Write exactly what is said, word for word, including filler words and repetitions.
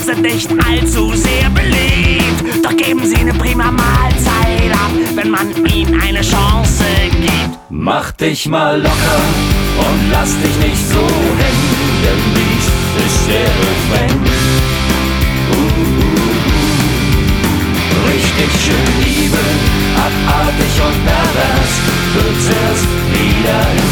sind nicht allzu sehr beliebt. Doch geben sie eine prima Mahlzeit ab, wenn man ihnen eine Chance gibt. Mach dich mal locker und lass dich nicht so hängen, denn dies ist der Refrain. Uh, uh, uh. Richtig schön Liebe, abartig und pervers, wird erst wieder